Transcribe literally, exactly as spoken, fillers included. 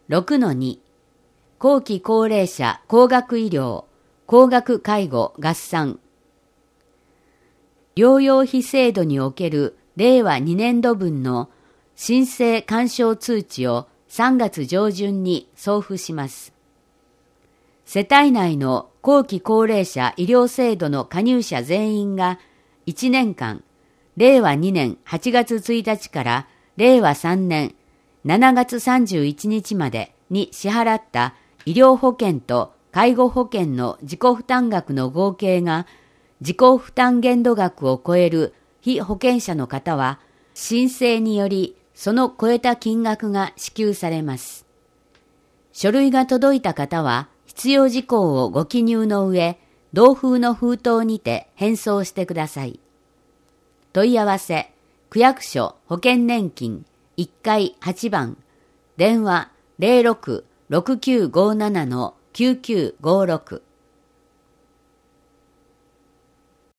ろくのに 後期高齢者高額医療高額介護合算療養費制度におけるれいわにねんどぶんの申請勧奨通知をさんがつ上旬に送付します。世帯内の後期高齢者医療制度の加入者全員がいちねんかん、れいわにねんはちがつついたちかられいわさんねんしちがつさんじゅういちにちまでに支払った医療保険と介護保険の自己負担額の合計が自己負担限度額を超える被保険者の方は、申請によりその超えた金額が支給されます。書類が届いた方は必要事項をご記入の上、同封の封筒にて返送してください。問い合わせ、区役所保険年金いっかいはちばん、電話 ゼロろく ろくきゅうごなな きゅうきゅうごろく